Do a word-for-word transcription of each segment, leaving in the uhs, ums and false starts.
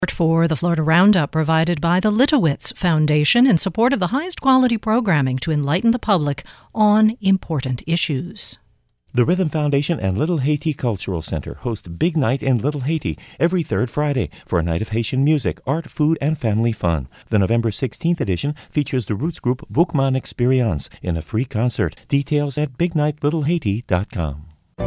For the Florida Roundup provided by the Litowitz Foundation in support of the highest quality programming to enlighten the public on important issues. The Rhythm Foundation and Little Haiti Cultural Center host Big Night in Little Haiti every third Friday for a night of Haitian music, art, food, and family fun. The November sixteenth edition features the roots group Boukman Experience in a free concert. Details at big night little haiti dot com.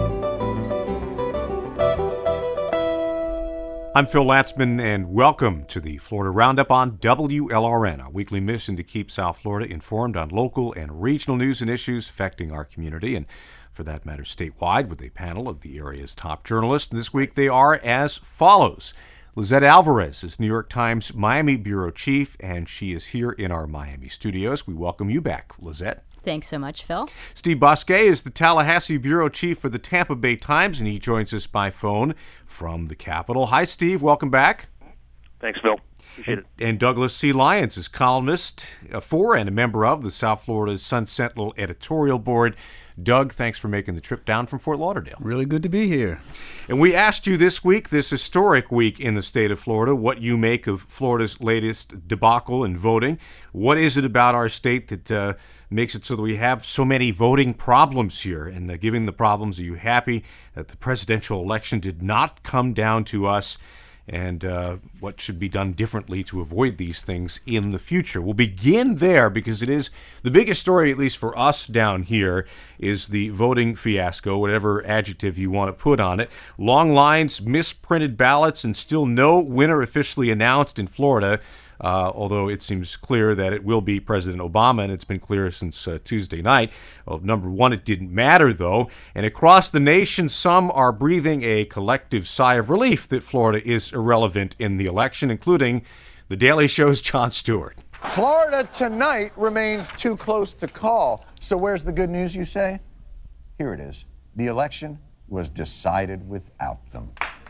I'm Phil Latzman, and welcome to the Florida Roundup on W L R N, our weekly mission to keep South Florida informed on local and regional news and issues affecting our community, and for that matter, statewide, with a panel of the area's top journalists. And this week they are as follows. Lizette Alvarez is New York Times Miami Bureau Chief, and she is here in our Miami studios. We welcome you back, Lizette. Thanks so much, Phil. Steve Bosquet is the Tallahassee Bureau Chief for the Tampa Bay Times, and he joins us by phone from the Capitol. Hi, Steve. Welcome back. Thanks, Phil. Appreciate and, it. and Douglas C. Lyons is columnist uh, for and a member of the South Florida Sun Sentinel editorial board. Doug, thanks for making the trip down from Fort Lauderdale. Really good to be here. And we asked you this week, this historic week in the state of Florida, what you make of Florida's latest debacle in voting. What is it about our state that uh, makes it so that we have so many voting problems here? And uh, given the problems, are you happy that the presidential election did not come down to us? And uh, what should be done differently to avoid these things in the future? We'll begin there because it is the biggest story, at least for us down here, is the voting fiasco, whatever adjective you want to put on it. Long lines, misprinted ballots, and still no winner officially announced in Florida. Uh, although it seems clear that it will be President Obama, and it's been clear since uh, Tuesday night. Well, number one, it didn't matter, though. And across the nation, some are breathing a collective sigh of relief that Florida is irrelevant in the election, including The Daily Show's Jon Stewart. Florida tonight remains too close to call. So where's the good news, you say? Here it is. The election was decided without them.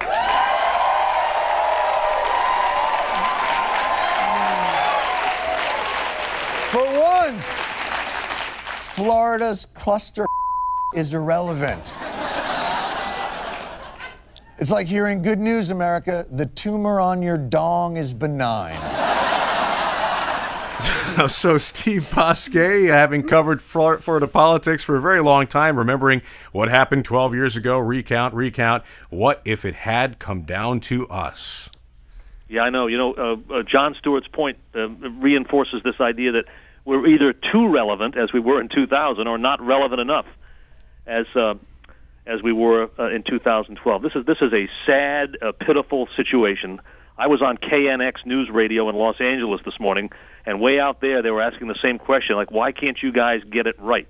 For once, Florida's cluster is irrelevant. It's like hearing good news, America. The tumor on your dong is benign. So Steve Bosquet, having covered Florida politics for a very long time, remembering what happened twelve years ago, recount, recount. What if it had come down to us? Yeah, I know. You know, uh, uh, Jon Stewart's point uh, reinforces this idea that we're either too relevant, as we were in two thousand, or not relevant enough, as uh, as we were uh, in two thousand twelve. This is this is a sad, uh, pitiful situation. I was on K N X News Radio in Los Angeles this morning, and way out there they were asking the same question, like, why can't you guys get it right?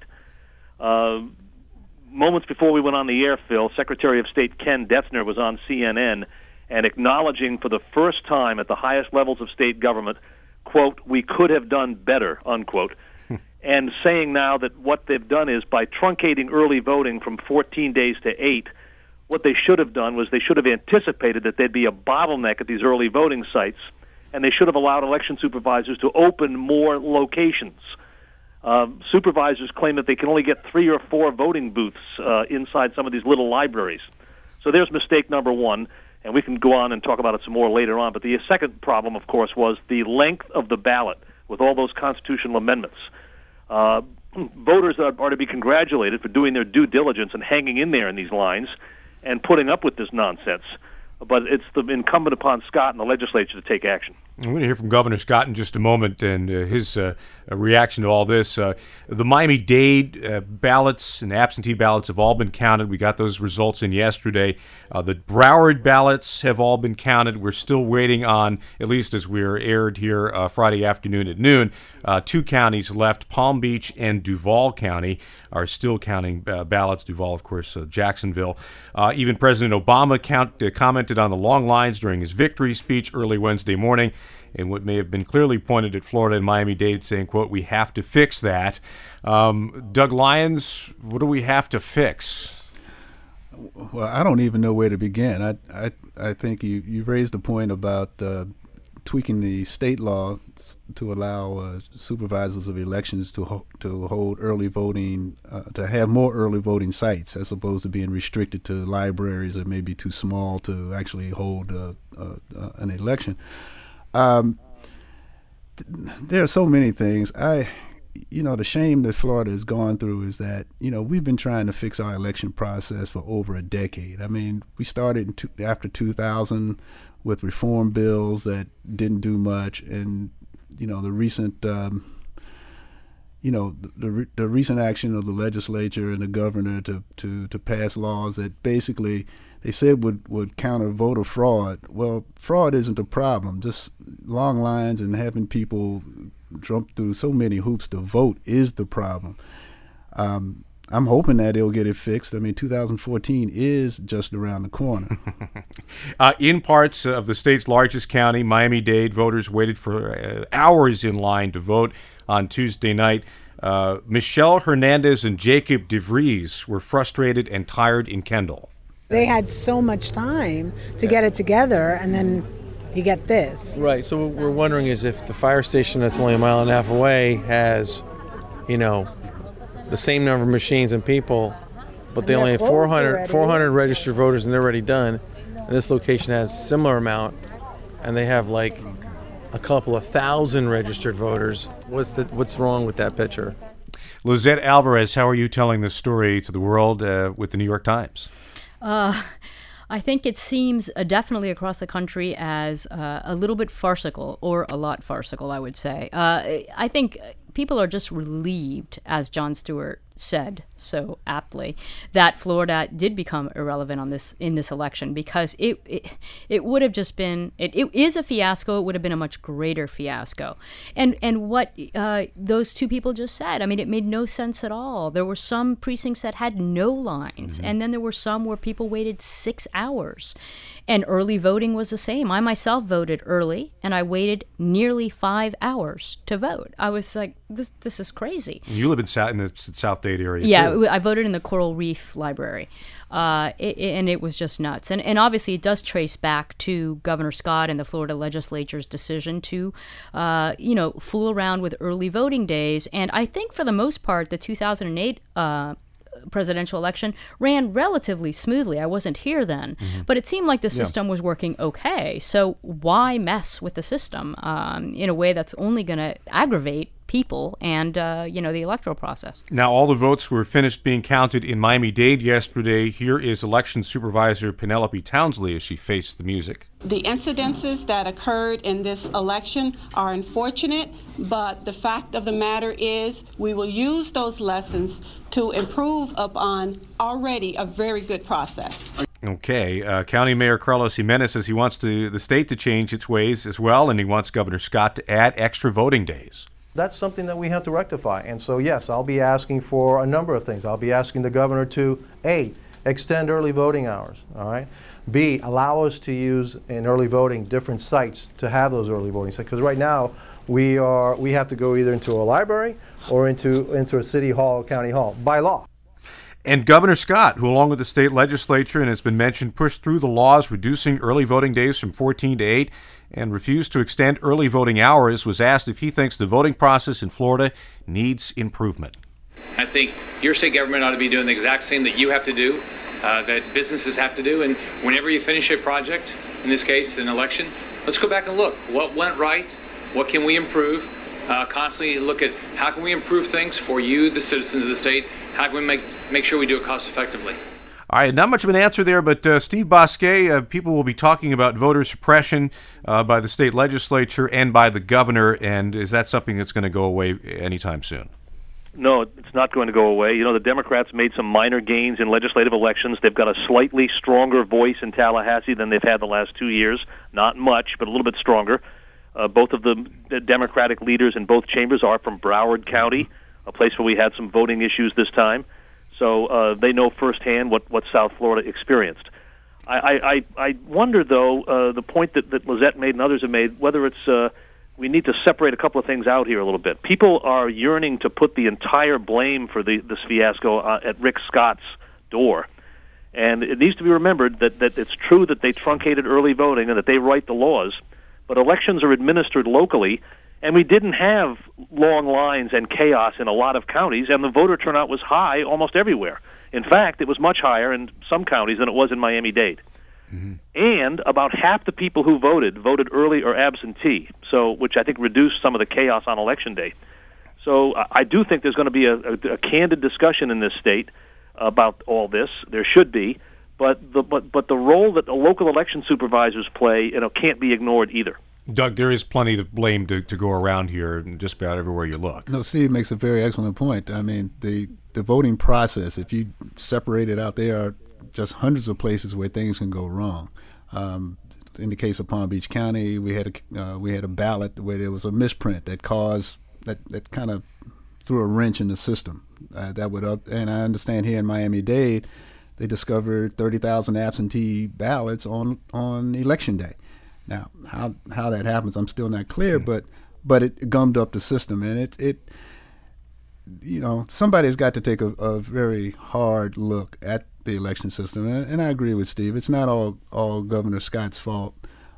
Uh, moments before we went on the air, Phil, Secretary of State Ken Dethner was on C N N and acknowledging for the first time at the highest levels of state government, quote, we could have done better, unquote, and saying now that what they've done is by truncating early voting from fourteen days to eight, what they should have done was they should have anticipated that there'd be a bottleneck at these early voting sites, and they should have allowed election supervisors to open more locations. Uh, supervisors claim that they can only get three or four voting booths uh, inside some of these little libraries. So there's mistake number one. And we can go on and talk about it some more later on. But the second problem, of course, was the length of the ballot with all those constitutional amendments. Uh, voters are, are to be congratulated for doing their due diligence and hanging in there in these lines and putting up with this nonsense. But it's the incumbent upon Scott and the legislature to take action. We're going to hear from Governor Scott in just a moment and uh, his uh, reaction to all this. Uh, the Miami-Dade uh, ballots and absentee ballots have all been counted. We got those results in yesterday. Uh, the Broward ballots have all been counted. We're still waiting on, at least as we're aired here uh, Friday afternoon at noon, uh, two counties left. Palm Beach and Duval County are still counting uh, ballots. Duval, of course, uh, Jacksonville. Uh, even President Obama count, uh, commented on the long lines during his victory speech early Wednesday morning, in what may have been clearly pointed at Florida and Miami-Dade, saying, quote, we have to fix that. Um, Doug Lyons, what do we have to fix? Well, I don't even know where to begin. I I, I think you, you raised a point about uh, tweaking the state law to allow uh, supervisors of elections to ho- to hold early voting, uh, to have more early voting sites as opposed to being restricted to libraries that may be too small to actually hold uh, uh, uh, an election. Um, th- there are so many things. I, you know, the shame that Florida has gone through is that, you know, we've been trying to fix our election process for over a decade. I mean, we started in two, after two thousand with reform bills that didn't do much, and you know the recent, um, you know the, the the recent action of the legislature and the governor to to to pass laws that basically they said would would counter voter fraud. Well, fraud isn't a problem. Just long lines and having people jump through so many hoops to vote is the problem. Um, I'm hoping that they'll get it fixed. I mean, two thousand fourteen is just around the corner. uh, in parts of the state's largest county, Miami-Dade, voters waited for uh, hours in line to vote on Tuesday night. Uh, Michelle Hernandez and Jacob DeVries were frustrated and tired in Kendall. They had so much time to get it together, and then you get this. Right. So what we're wondering is if the fire station that's only a mile and a half away has, you know, the same number of machines and people, but they only have four hundred, four hundred registered voters and they're already done. And this location has similar amount, and they have like a couple of thousand registered voters. What's the what's wrong with that picture? Lizette Alvarez, how are you telling this story to the world uh, with the New York Times? Uh, I think it seems uh, definitely across the country as uh, a little bit farcical, or a lot farcical, I would say. Uh, I think people are just relieved, as Jon Stewart said so aptly, that Florida did become irrelevant on this in this election, because it it, it would have just been it, it is a fiasco. It would have been a much greater fiasco, and and what uh, those two people just said, I mean, it made no sense at all. There were some precincts that had no lines, mm-hmm. and then there were some where people waited six hours, and early voting was the same. I myself voted early, and I waited nearly five hours to vote. I was like, this this is crazy. You live in South in the South Dade area. Yeah, too. I voted in the Coral Reef Library, uh, it, it, and it was just nuts. And and obviously it does trace back to Governor Scott and the Florida legislature's decision to, uh, you know, fool around with early voting days. And I think for the most part, the two thousand eight uh, presidential election ran relatively smoothly. I wasn't here then, mm-hmm. but it seemed like the system yeah. was working okay. So why mess with the system um, in a way that's only going to aggravate people and, uh, you know, the electoral process? Now, all the votes were finished being counted in Miami-Dade yesterday. Here is Election Supervisor Penelope Townsley as she faced the music. The incidences that occurred in this election are unfortunate, but the fact of the matter is we will use those lessons to improve upon already a very good process. Okay. Uh, County Mayor Carlos Jimenez says he wants to, the state to change its ways as well, and he wants Governor Scott to add extra voting days. That's something that we have to rectify. And so, yes, I'll be asking for a number of things. I'll be asking the governor to, A, extend early voting hours, all right? B, allow us to use in early voting different sites to have those early voting sites. Because right now, we are we have to go either into a library or into, into a city hall, county hall, by law. And Governor Scott, who along with the state legislature and has been mentioned, pushed through the laws reducing early voting days from fourteen to eight and refused to extend early voting hours, was asked if he thinks the voting process in Florida needs improvement. I think your state government ought to be doing the exact same that you have to do, uh, that businesses have to do. And whenever you finish a project, in this case, an election, let's go back and look. What went right? What can we improve? Uh, constantly look at how can we improve things for you, the citizens of the state. How can we make make sure we do it cost effectively? All right, not much of an answer there, but uh, Steve Bousquet, uh, people will be talking about voter suppression uh, by the state legislature and by the governor, and is that something that's going to go away anytime soon? No, it's not going to go away. You know, the Democrats made some minor gains in legislative elections. They've got a slightly stronger voice in Tallahassee than they've had the last two years. Not much, but a little bit stronger. Uh, both of the, the Democratic leaders in both chambers are from Broward County, a place where we had some voting issues this time. So uh, they know firsthand what, what South Florida experienced. I, I, I wonder, though, uh, the point that, that Lizette made and others have made, whether it's uh, we need to separate a couple of things out here a little bit. People are yearning to put the entire blame for the, this fiasco uh, at Rick Scott's door. And it needs to be remembered that, that it's true that they truncated early voting and that they write the laws, but elections are administered locally, and we didn't have long lines and chaos in a lot of counties, and the voter turnout was high almost everywhere. In fact, it was much higher in some counties than it was in Miami-Dade. Mm-hmm. And about half the people who voted voted early or absentee, so which I think reduced some of the chaos on Election Day. So I do think there's going to be a, a, a candid discussion in this state about all this. There should be, but the but but the role that the local election supervisors play, you know, can't be ignored either. Doug, there is plenty of blame to, to go around here, just about everywhere you look. No, Steve makes a very excellent point. I mean, the the voting process, if you separate it out, there are just hundreds of places where things can go wrong. Um, in the case of Palm Beach County, we had a uh, we had a ballot where there was a misprint that caused that that kind of threw a wrench in the system. Uh, that would, uh, and I understand here in Miami-Dade, they discovered thirty thousand absentee ballots on on Election Day. Now, how how that happens, I'm still not clear, mm-hmm. but but it gummed up the system, and it it you know somebody's got to take a, a very hard look at the election system, and, and I agree with Steve. It's not all all Governor Scott's fault,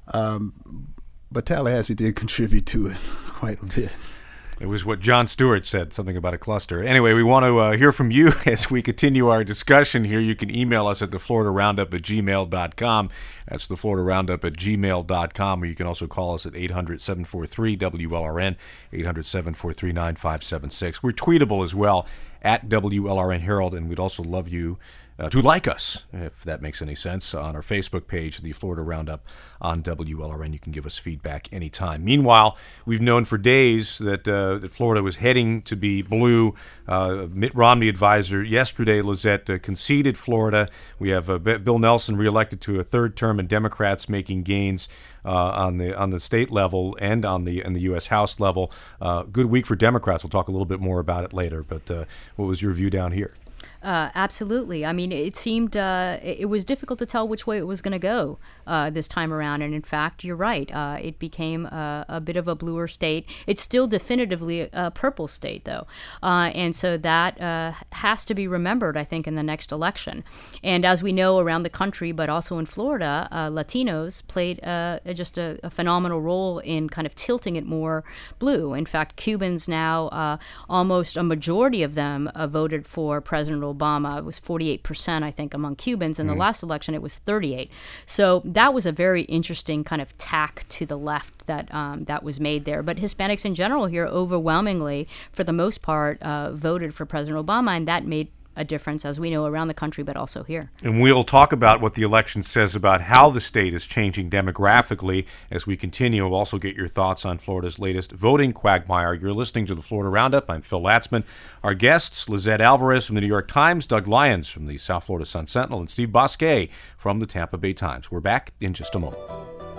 um, but Tallahassee did contribute to it quite a bit. It was what Jon Stewart said, something about a cluster. Anyway, we want to uh, hear from you as we continue our discussion here. You can email us at the Florida Roundup at gmail dot com. That's the Florida Roundup at gmail dot com. Or you can also call us at eight hundred, seven four three, W L R N, eight hundred, seven four three, nine five seven six. We're tweetable as well, at W L R N Herald, and we'd also love you Uh, to like us, if that makes any sense, on our Facebook page, the Florida Roundup on W L R N. You can give us feedback anytime. Meanwhile, we've known for days that, uh, that Florida was heading to be blue. Uh, Mitt Romney advisor yesterday, Lizette, uh, conceded Florida. We have uh, B- Bill Nelson reelected to a third term, and Democrats making gains uh, on the on the state level and on the in the U S House level. Uh, good week for Democrats. We'll talk a little bit more about it later. But uh, what was your view down here? Uh, absolutely. I mean, it seemed uh, it, it was difficult to tell which way it was going to go uh, this time around. And in fact, you're right. Uh, it became a, a bit of a bluer state. It's still definitively a, a purple state, though. Uh, and so that uh, has to be remembered, I think, in the next election. And as we know around the country, but also in Florida, uh, Latinos played uh, just a, a phenomenal role in kind of tilting it more blue. In fact, Cubans now, uh, almost a majority of them uh, voted for President Obama. Obama. It was forty-eight percent, I think, among Cubans. In mm. the last election, it was thirty-eight. So that was a very interesting kind of tack to the left that um, that was made there. But Hispanics in general here overwhelmingly, for the most part, uh, voted for President Obama, and that made a difference, as we know, around the country, but also here. And we'll talk about what the election says about how the state is changing demographically as we continue. We'll also get your thoughts on Florida's latest voting quagmire. You're listening to the Florida Roundup. I'm Phil Latzman. Our guests, Lizette Alvarez from the New York Times, Doug Lyons from the South Florida Sun-Sentinel, and Steve Bosquet from the Tampa Bay Times. We're back in just a moment.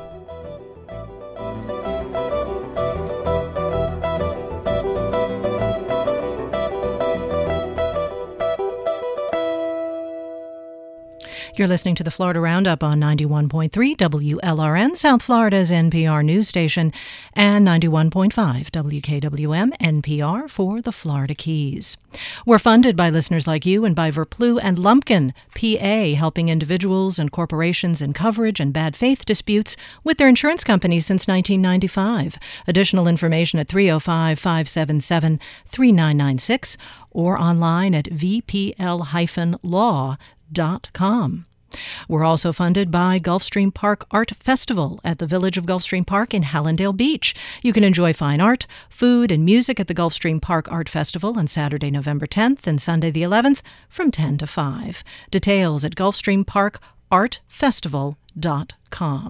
You're listening to the Florida Roundup on ninety-one point three W L R N, South Florida's N P R news station, and ninety-one point five W K W M N P R for the Florida Keys. We're funded by listeners like you and by Verplu and Lumpkin, P A, helping individuals and corporations in coverage and bad faith disputes with their insurance company since nineteen ninety-five. Additional information at three oh five, five seven seven, three nine nine six or online at v p l dash law dot com. We're also funded by Gulfstream Park Art Festival at the Village of Gulfstream Park in Hallandale Beach. You can enjoy fine art, food, and music at the Gulfstream Park Art Festival on Saturday, November tenth and Sunday the eleventh from ten to five. Details at gulfstream park art festival dot com.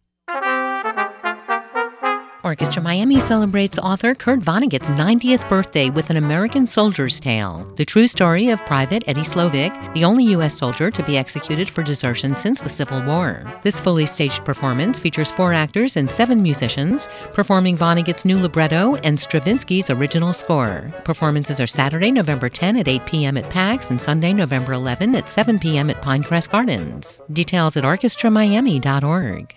Orchestra Miami celebrates author Kurt Vonnegut's ninetieth birthday with An American Soldier's Tale, the true story of Private Eddie Slovik, the only U S soldier to be executed for desertion since the Civil War. This fully staged performance features four actors and seven musicians performing Vonnegut's new libretto and Stravinsky's original score. Performances are Saturday, November tenth at eight p.m. at PAX and Sunday, November eleventh at seven p.m. at Pinecrest Gardens. Details at orchestra miami dot org.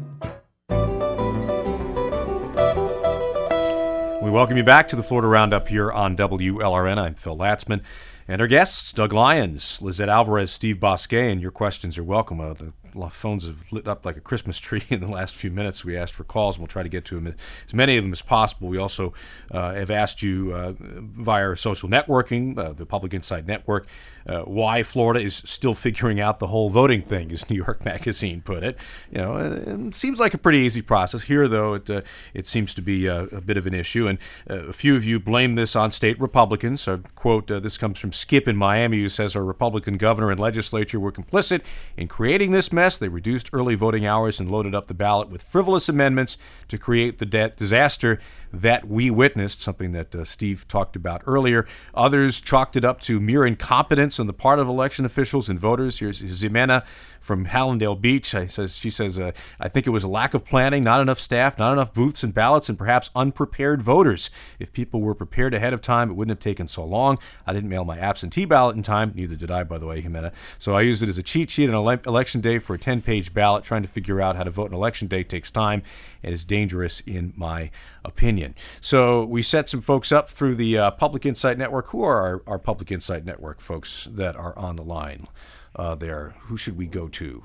We welcome you back to the Florida Roundup here on W L R N. I'm Phil Latzman. And our guests, Doug Lyons, Lizette Alvarez, Steve Bosquet, and your questions are welcome. Uh, the phones have lit up like a Christmas tree in the last few minutes. We asked for calls, and we'll try to get to them, as many of them as possible. We also uh, have asked you uh, via social networking, uh, the Public Insight Network, uh, why Florida is still figuring out the whole voting thing, as New York Magazine put it. You know, it seems like a pretty easy process. Here, though, it uh, it seems to be a, a bit of an issue, and uh, a few of you blame this on state Republicans. Uh, quote, uh, this comes from Skip in Miami, who says our Republican governor and legislature were complicit in creating this mess. They reduced early voting hours and loaded up the ballot with frivolous amendments to create the de- disaster that we witnessed, something that uh, Steve talked about earlier. Others chalked it up to mere incompetence on the part of election officials and voters. Here's Ximena from Hallandale Beach. I says, she says, uh, I think it was a lack of planning, not enough staff, not enough booths and ballots, and perhaps unprepared voters. If people were prepared ahead of time, it wouldn't have taken so long. I didn't mail my absentee ballot in time. Neither did I, by the way, Ximena. So I used it as a cheat sheet on ele- election day for a ten-page ballot. Trying to figure out how to vote on election day takes time and is dangerous, in my opinion. So we set some folks up through the uh, Public Insight Network. Who are our, our Public Insight Network folks that are on the line uh, there? Who should we go to?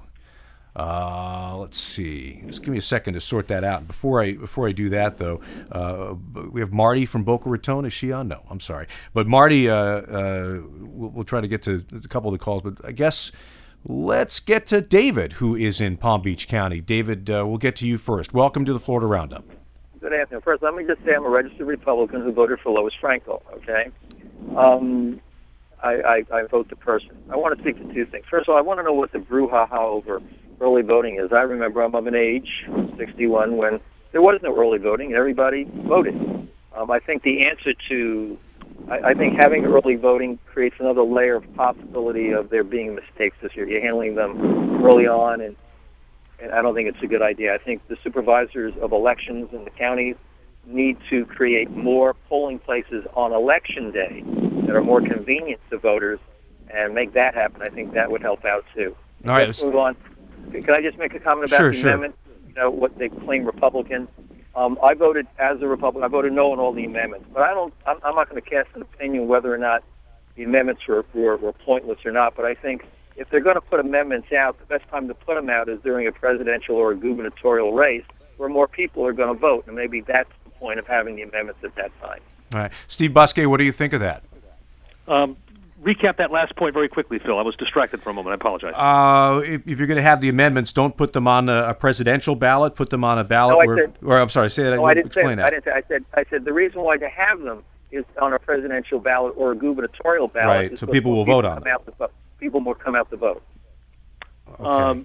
Uh, let's see. Just give me a second to sort that out. Before I before I do that, though, uh, we have Marty from Boca Raton. Is she on? No, I'm sorry. But Marty, uh, uh, we'll, we'll try to get to a couple of the calls. But I guess let's get to David, who is in Palm Beach County. David, uh, we'll get to you first. Welcome to the Florida Roundup. Good afternoon. First, let me just say I'm a registered Republican who voted for Lois Frankel, okay? Um, I, I, I vote the person. I want to speak to two things. First of all, I want to know what the brouhaha over early voting is. I remember I'm of an age, sixty-one, when there was no early voting and everybody voted. Um, I think the answer to, I, I think having early voting creates another layer of possibility of there being mistakes this year. You're handling them early on, and And I don't think it's a good idea. I think the supervisors of elections in the counties need to create more polling places on election day that are more convenient to voters and make that happen. I think that would help out too. All right, let's move on. Can I just make a comment about sure, the sure. amendment? You know, what they claim Republican. Um, I voted as a Republican. I voted no on all the amendments, but I don't. I'm, I'm not going to cast an opinion whether or not the amendments were, were, were pointless or not. But I think if they're going to put amendments out, the best time to put them out is during a presidential or a gubernatorial race where more people are going to vote, and maybe that's the point of having the amendments at that time. All right. Steve Buskey, what do you think of that? Um, recap that last point very quickly, Phil. I was distracted for a moment. I apologize. Uh, if, if you're going to have the amendments, don't put them on a, a presidential ballot. Put them on a ballot No, I where, said- or I'm sorry, say that. No, I didn't say explain that. that. I didn't say. I said. I said the reason why to have them is on a presidential ballot or a gubernatorial ballot. Right, is so so people will vote on come out to vote. People will come out to vote. Okay. Um,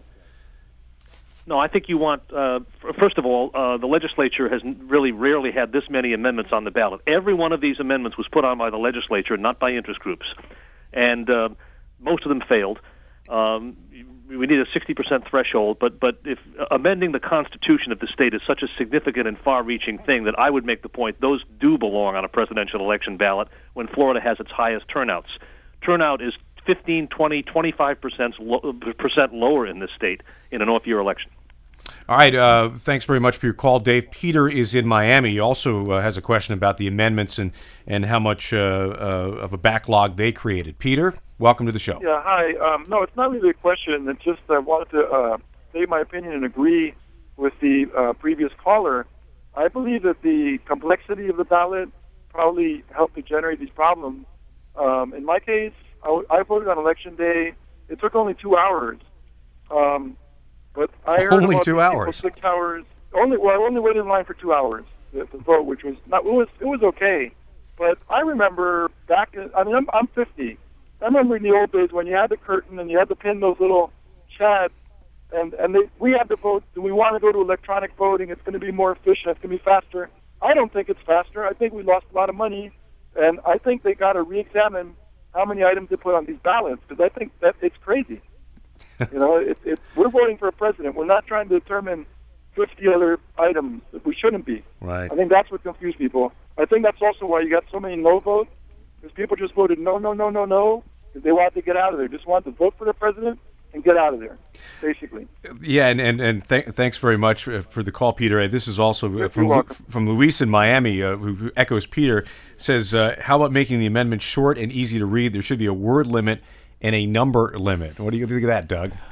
no, I think you want, uh, f- first of all, uh, the legislature has n- really rarely had this many amendments on the ballot. Every one of these amendments was put on by the legislature, not by interest groups. And uh, most of them failed. Um, we need a sixty percent threshold, but, but if uh, amending the Constitution of the state is such a significant and far-reaching thing that I would make the point those do belong on a presidential election ballot when Florida has its highest turnouts. Turnout is fifteen, twenty, twenty-five percent, lo- percent lower in this state in an off-year election. All right. Uh, thanks very much for your call, Dave. Peter is in Miami. He also uh, has a question about the amendments and, and how much uh, uh, of a backlog they created. Peter, welcome to the show. Yeah, hi. Um, no, it's not really a question. It's just I wanted to uh, say my opinion and agree with the uh, previous caller. I believe that the complexity of the ballot probably helped to generate these problems. Um, in my case, I, w- I voted on election day. It took only two hours. Um, but I heard Only about two people hours? Six hours. Only well, I only waited in line for two hours to, to vote, which was not. It was it was okay. But I remember back. In, I mean, I'm I'm fifty. I remember in the old days when you had the curtain and you had to pin those little chads, and and they, we had to vote. Do we want to go to electronic voting? It's going to be more efficient. It's going to be faster. I don't think it's faster. I think we lost a lot of money, and I think they got to re-examine how many items they put on these ballots because I think that it's crazy. You know, it, it, we're voting for a president. We're not trying to determine fifty other items that we shouldn't be. Right. I think that's what confused people. I think that's also why you got so many no votes, because people just voted no, no, no, no, no, because they wanted to get out of there. Just wanted to vote for the president and get out of there, basically. Yeah, and and, and th- thanks very much for the call, Peter. This is also You're from welcome. from Luis in Miami, uh, who echoes Peter. Says, uh, how about making the amendment short and easy to read? There should be a word limit and a number limit. What do you think of that, Doug?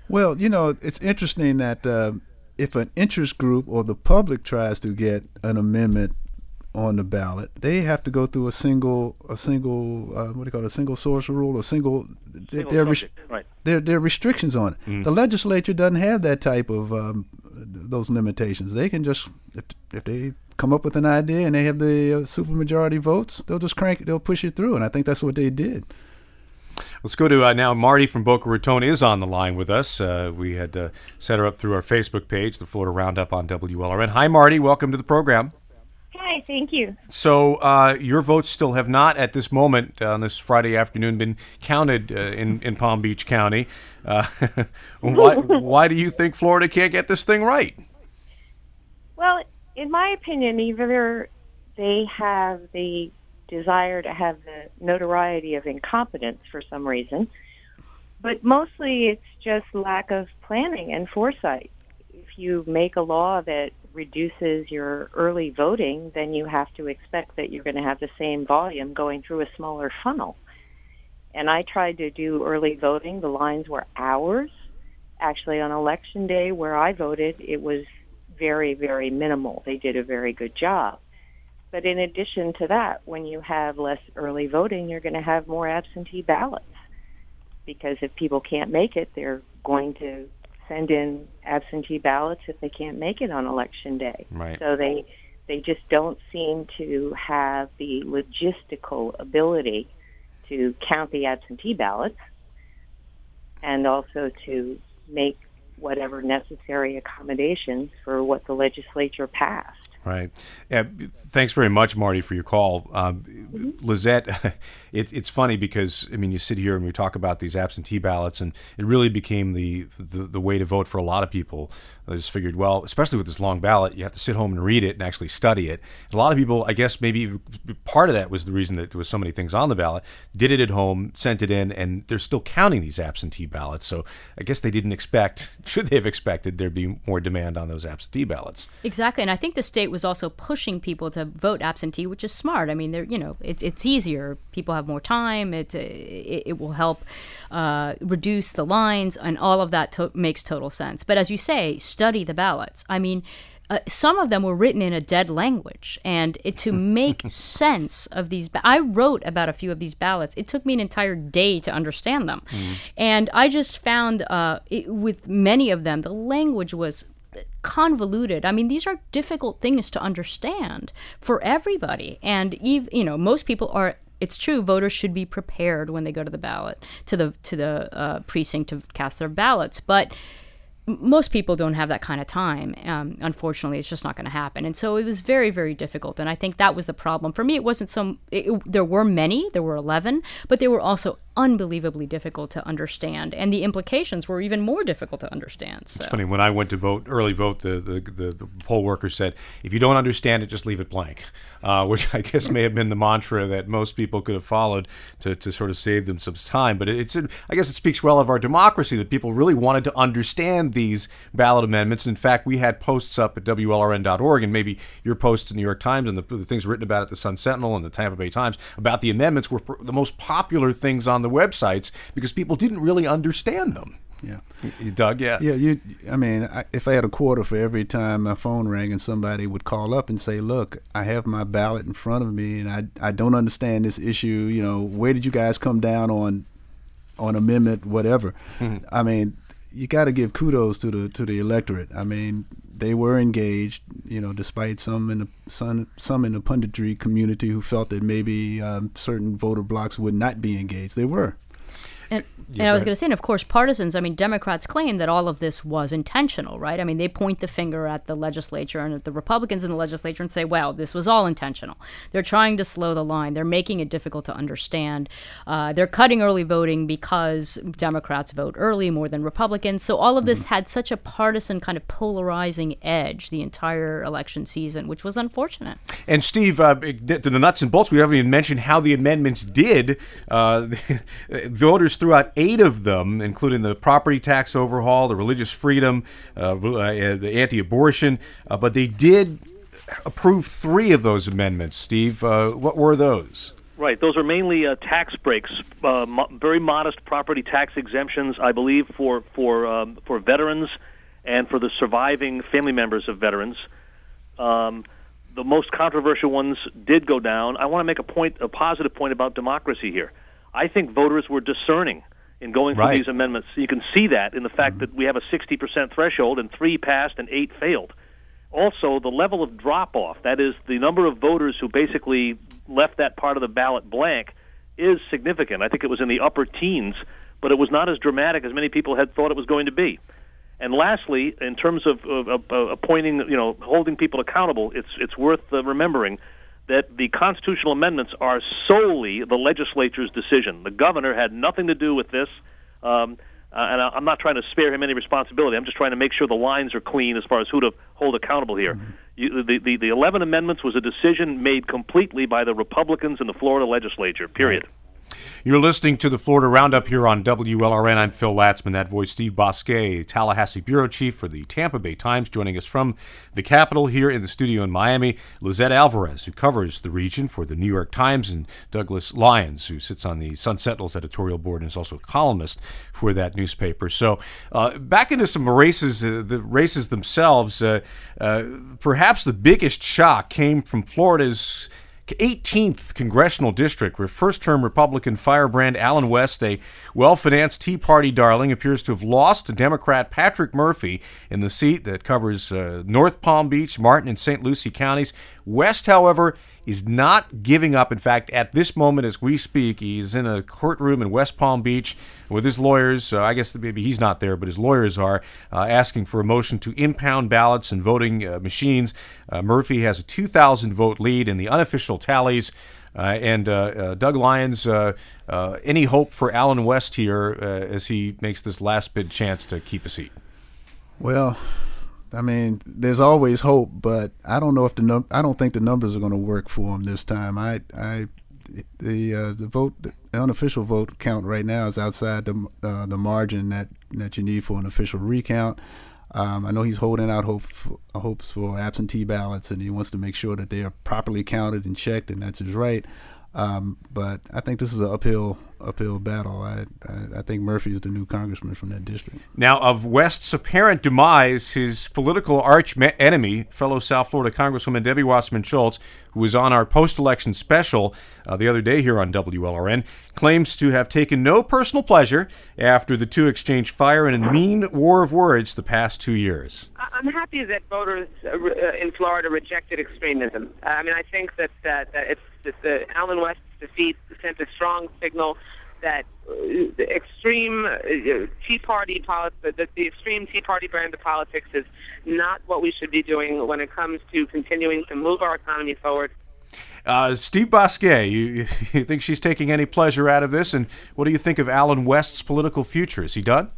Well, you know, it's interesting that uh, if an interest group or the public tries to get an amendment on the ballot, they have to go through a single, a single, uh, what do you call it, a single source rule, a single. Single there, subject, right. there, there are restrictions on it. Mm. The legislature doesn't have that type of um, those limitations. They can just, if, if they come up with an idea and they have the uh, supermajority votes, they'll just crank it, they'll push it through, and I think that's what they did. Let's go to uh, now Marty from Boca Raton is on the line with us. Uh, we had uh, set her up through our Facebook page, the Florida Roundup on W L R N. Hi, Marty. Welcome to the program. Hi, thank you. So uh, your votes still have not, at this moment, uh, on this Friday afternoon, been counted uh, in, in Palm Beach County. Uh, why, why do you think Florida can't get this thing right? Well, in my opinion, either they have the desire to have the notoriety of incompetence for some reason, but mostly it's just lack of planning and foresight. If you make a law that reduces your early voting, then you have to expect that you're going to have the same volume going through a smaller funnel. And I tried to do early voting. The lines were hours. Actually, on election day where I voted, it was very, very minimal. They did a very good job. But in addition to that, when you have less early voting, you're going to have more absentee ballots. Because if people can't make it, they're going to send in absentee ballots if they can't make it on election day. Right. So they they just don't seem to have the logistical ability to count the absentee ballots and also to make whatever necessary accommodations for what the legislature passed. Right. Yeah, thanks very much, Marty, for your call. Um, mm-hmm. Lizette, it, it's funny because, I mean, you sit here and we talk about these absentee ballots, and it really became the, the, the way to vote for a lot of people. I just figured, well, especially with this long ballot, you have to sit home and read it and actually study it. And a lot of people, I guess maybe part of that was the reason that there was so many things on the ballot, did it at home, sent it in, and they're still counting these absentee ballots. So I guess they didn't expect, should they have expected, there'd be more demand on those absentee ballots. Exactly. And I think the state was also pushing people to vote absentee, which is smart. I mean, they're, you know, it's it's easier. People have more time. It it, it will help uh, reduce the lines, and all of that to- makes total sense. But as you say, study the ballots. I mean, uh, some of them were written in a dead language, and it, to make sense of these, ba- I wrote about a few of these ballots. It took me an entire day to understand them, mm. and I just found uh, it, with many of them, the language was convoluted. I mean, these are difficult things to understand for everybody. And even, you know, most people are, it's true, voters should be prepared when they go to the ballot, to the to the uh, precinct to cast their ballots. But most people don't have that kind of time. Um, unfortunately, it's just not going to happen. And so it was very, very difficult. And I think that was the problem. For me, it wasn't some, it, it, there were many, there were eleven, but they were also unbelievably difficult to understand. And the implications were even more difficult to understand. So. It's funny, when I went to vote, early vote, the, the, the, the poll worker said, if you don't understand it, just leave it blank, uh, which I guess may have been the mantra that most people could have followed to, to sort of save them some time. But it's, I guess it speaks well of our democracy that people really wanted to understand these ballot amendments. In fact, we had posts up at W L R N dot org, and maybe your posts in the New York Times and the, the things written about at the Sun Sentinel and the Tampa Bay Times about the amendments were the most popular things on the websites because people didn't really understand them. Yeah. Doug, yeah. Yeah, you. I mean, I, if I had a quarter for every time my phone rang and somebody would call up and say, look, I have my ballot in front of me and I, I don't understand this issue, you know, where did you guys come down on on amendment, whatever. Mm-hmm. I mean, you got to give kudos to the to the electorate. I mean, they were engaged, you know, despite some in the some, some in the punditry community who felt that maybe um, certain voter blocks would not be engaged. They were. And, Yeah, and I was go going to say, and of course, partisans, I mean, Democrats claim that all of this was intentional, right? I mean, they point the finger at the legislature and at the Republicans in the legislature and say, well, this was all intentional. They're trying to slow the line. They're making it difficult to understand. Uh, they're cutting early voting because Democrats vote early more than Republicans. So all of this mm-hmm. had such a partisan kind of polarizing edge the entire election season, which was unfortunate. And Steve, uh, to the nuts and bolts, we haven't even mentioned how the amendments did. Uh, voters threw out eight of them, including the property tax overhaul, the religious freedom, uh, the anti-abortion, uh, but they did approve three of those amendments. Steve, uh, what were those? Right. Those are mainly uh, tax breaks, uh, mo- very modest property tax exemptions, I believe, for for um, for veterans and for the surviving family members of veterans. Um, the most controversial ones did go down. I want to make a point, a positive point about democracy here. I think voters were discerning in going through Right. these amendments. You can see that in the fact mm-hmm. that we have a sixty percent threshold and three passed and eight failed. Also, the level of drop-off, that is, the number of voters who basically left that part of the ballot blank, is significant. I think it was in the upper teens, but it was not as dramatic as many people had thought it was going to be. And lastly, in terms of, of, of uh, appointing, you know, holding people accountable, it's it's worth uh, remembering that the constitutional amendments are solely the legislature's decision. The governor had nothing to do with this. Um, Uh, and I, I'm not trying to spare him any responsibility. I'm just trying to make sure the lines are clean as far as who to hold accountable here. Mm-hmm. You, the, the, the eleven amendments was a decision made completely by the Republicans in the Florida legislature, period. Right. You're listening to the Florida Roundup here on W L R N. I'm Phil Latzman. That voice, Steve Bosquet, Tallahassee bureau chief for the Tampa Bay Times, joining us from the Capitol here in the studio in Miami. Lizette Alvarez, who covers the region for the New York Times, and Douglas Lyons, who sits on the Sun Sentinel's editorial board and is also a columnist for that newspaper. So uh, back into some races, uh, the races themselves. Uh, uh, perhaps the biggest shock came from Florida's eighteenth congressional district, where first-term Republican firebrand Allen West, a well-financed Tea Party darling, appears to have lost to Democrat Patrick Murphy in the seat that covers uh, North Palm Beach, Martin, and Saint Lucie counties. West, however, is not giving up. In fact, at this moment as we speak, he's in a courtroom in West Palm Beach with his lawyers. Uh, I guess maybe he's not there, but his lawyers are uh, asking for a motion to impound ballots and voting uh, machines. Uh, Murphy has a two thousand vote lead in the unofficial tallies. Uh, and uh, uh, Doug Lyons, uh, uh, any hope for Allen West here uh, as he makes this last bid chance to keep a seat? Well, I mean, there's always hope, but I don't know if the num- I don't think the numbers are going to work for him this time. I, I, the uh, the vote, the unofficial vote count right now is outside the uh, the margin that, that you need for an official recount. Um, I know he's holding out hope for, hopes for absentee ballots, and he wants to make sure that they are properly counted and checked, and that's his right. Um, but I think this is an uphill uphill battle. I, I I think Murphy is the new congressman from that district. Now, of West's apparent demise, his political arch enemy, fellow South Florida Congresswoman Debbie Wasserman Schultz, who was on our post-election special uh, the other day here on W L R N, claims to have taken no personal pleasure after the two exchanged fire and a mean war of words the past two years. I'm happy that voters in Florida rejected extremism. I mean, I think that, that, that it's that the Allen West's defeat sent a strong signal that uh, the extreme uh, Tea Party politics, that the extreme Tea Party brand of politics is not what we should be doing when it comes to continuing to move our economy forward. Uh, Steve Bosquet, you, you think she's taking any pleasure out of this? And what do you think of Allen West's political future? Is he done?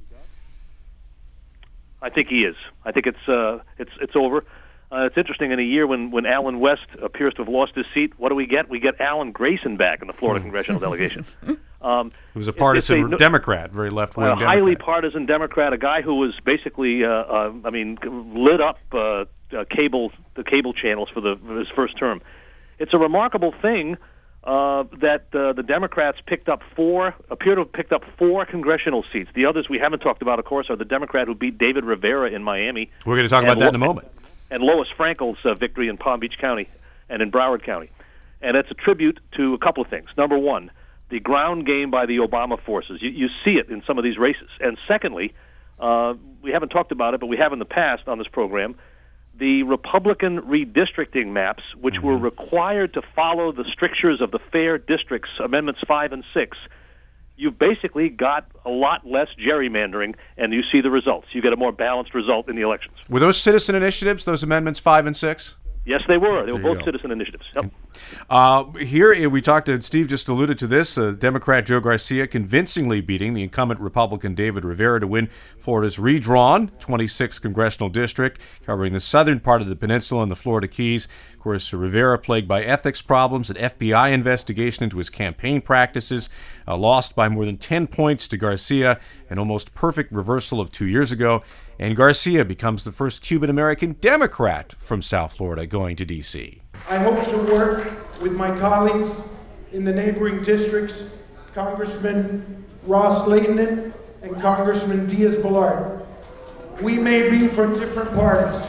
I think he is. I think it's uh, it's it's over. Uh, it's interesting, in a year when, when Allen West appears to have lost his seat, what do we get? We get Alan Grayson back in the Florida congressional delegation. Um, Who was a partisan a, Democrat, very left-wing a Democrat. highly partisan Democrat, a guy who was basically, uh, uh, I mean, lit up uh, uh, cable the cable channels for, the, for his first term. It's a remarkable thing uh, that uh, the Democrats picked up four, appear to have picked up four congressional seats. The others we haven't talked about, of course, are the Democrat who beat David Rivera in Miami. We're going to talk about that in a moment. And Lois Frankel's uh, victory in Palm Beach County and in Broward County. And it's a tribute to a couple of things. Number one, the ground game by the Obama forces. You, you see it in some of these races. And secondly, uh, we haven't talked about it, but we have in the past on this program, the Republican redistricting maps, which mm-hmm. were required to follow the strictures of the Fair Districts, Amendments five and six. You've basically got a lot less gerrymandering, and you see the results. You get a more balanced result in the elections. Were those citizen initiatives, those amendments five and six? Yes, they were. They there were both citizen initiatives. Yep. Uh, here, we talked to, Steve just alluded to this, uh, Democrat Joe Garcia convincingly beating the incumbent Republican David Rivera to win Florida's redrawn twenty-sixth congressional district, covering the southern part of the peninsula and the Florida Keys. Of course, Rivera, plagued by ethics problems, an F B I investigation into his campaign practices, uh, lost by more than ten points to Garcia, an almost perfect reversal of two years ago. And Garcia becomes the first Cuban-American Democrat from South Florida going to D C I hope to work with my colleagues in the neighboring districts, Congressman Ross Layton and Congressman Diaz-Balart. We may be from different parties,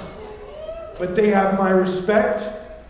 but they have my respect,